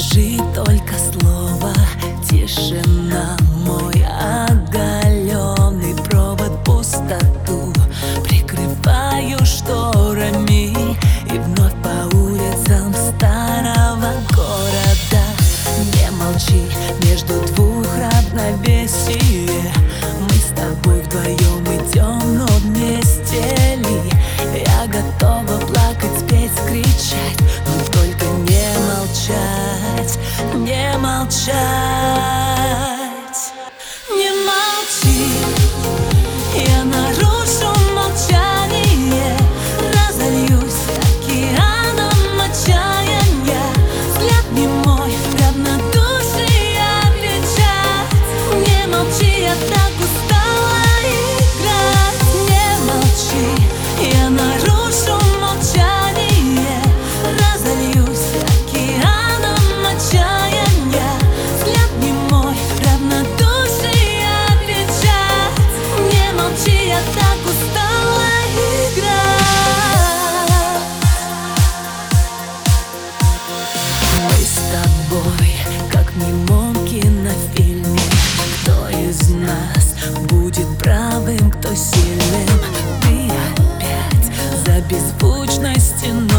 Скажи только слово, тишина, мой оголенный провод пустоту прикрываю шторами и вновь по улицам старого города. Не молчи, между двух равновесие, мы с тобой вдвоем идем, но вместе ли? Я готова плакать, петь, кричать, но только не молчать, не молчать. Не молчи, я нарушу молчание, разольюсь океаном отчаяния. Взгляд не мой, равнодушие кричать. Не молчи, я так устала играть. Не молчи, я нарушу молчание, разольюсь океаном отчаяния. Взгляд не мой, равнодушие кричать. Не молчи, я так устала играть. Мы с тобой, как в немом кинофильме. Кто из нас будет правым, кто сильным? Ты опять за беззвучной стеной.